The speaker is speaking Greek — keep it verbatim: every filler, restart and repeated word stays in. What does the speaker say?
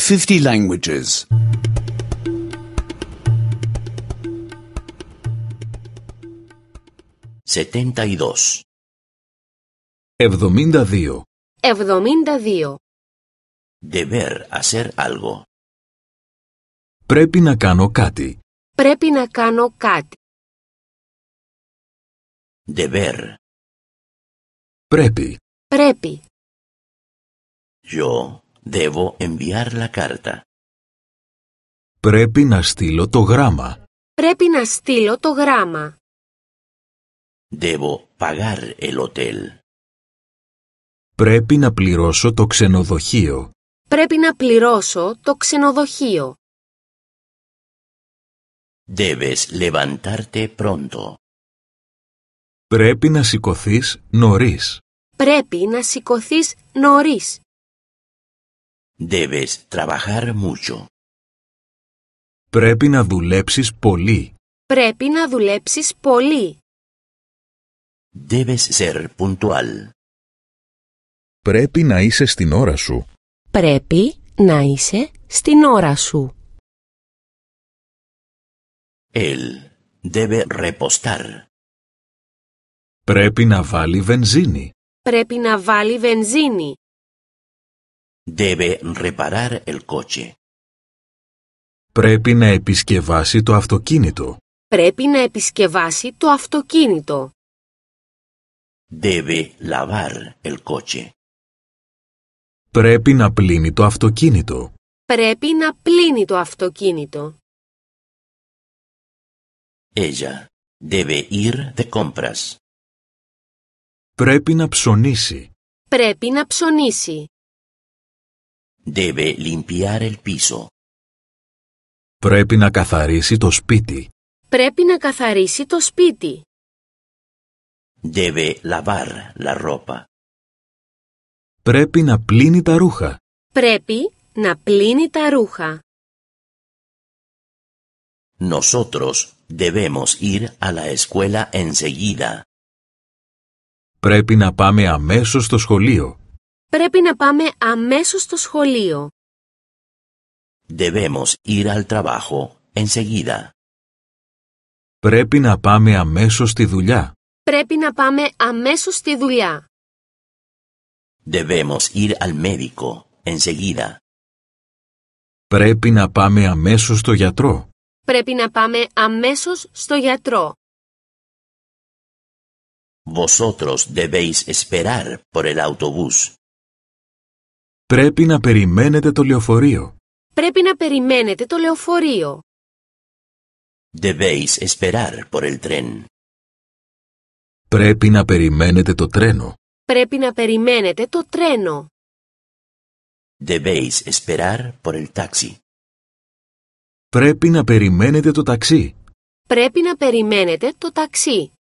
fifty languages. setenta y dos. εβδομήντα δύο. εβδομήντα δύο. Deber hacer algo. Πρέπει να κάνω κάτι. Πρέπει να κάνω κάτι. Deber. Πρέπει. Πρέπει. Yo debo enviar la carta. Πρέπει να στείλω το γράμμα. Πρέπει να στείλω το γράμμα. Debo pagar el hotel. Πρέπει να πληρώσω το ξενοδοχείο. Πρέπει να πληρώσω το ξενοδοχείο. Debes levantarte pronto. Πρέπει να σηκωθείς νωρίς. Πρέπει να σηκωθείς νωρίς. Debes trabajar mucho. Πρέπει να δουλέψεις πολύ. Πρέπει να δουλέψεις πολύ. Debes ser puntual. Πρέπει να είσαι στην ώρα σου. Πρέπει να είσαι στην ώρα σου. Él debe repostar. Πρέπει να βάλει βενζίνη. Πρέπει να βάλει βενζίνη. Debe reparar el coche. Πρέπει να επισκευάσει το αυτοκίνητο. Πρέπει να επισκευάσει το αυτοκίνητο. Debe lavar el coche. Πρέπει να πλύνει το αυτοκίνητο. Πρέπει να πλύνει το αυτοκίνητο. Ella debe ir de compras. Πρέπει να ψωνίσει. Πρέπει να ψωνίσει. Debe limpiar el piso. Πρέπει να καθαρίσει το σπίτι. Πρέπει να καθαρίσει το σπίτι. Debe lavar la ropa. Πρέπει να πλύνει τα ρούχα. Πρέπει να πλύνει τα ρούχα. Nosotros debemos ir a la escuela enseguida. Πρέπει να πάμε αμέσως στο σχολείο. Πρέπει να πάμε αμέσως στο σχολείο. Debemos ir al trabajo enseguida. Πρέπει να πάμε αμέσως στη δουλειά. Πρέπει να πάμε αμέσως στη δουλειά. Debemos ir al médico enseguida. Πρέπει να πάμε αμέσως στο γιατρό. Πρέπει να πάμε αμέσως στο γιατρό. Vosotros debéis esperar por el autobús. Πρέπει να περιμένετε το λεωφορείο. Πρέπει να περιμένετε το λεωφορείο. Debéis esperar por el tren. Πρέπει να περιμένετε το τρένο. Πρέπει να περιμένετε το τρένο. Debéis esperar por el taxi. Πρέπει να περιμένετε το ταξί. Πρέπει να περιμένετε το ταξί.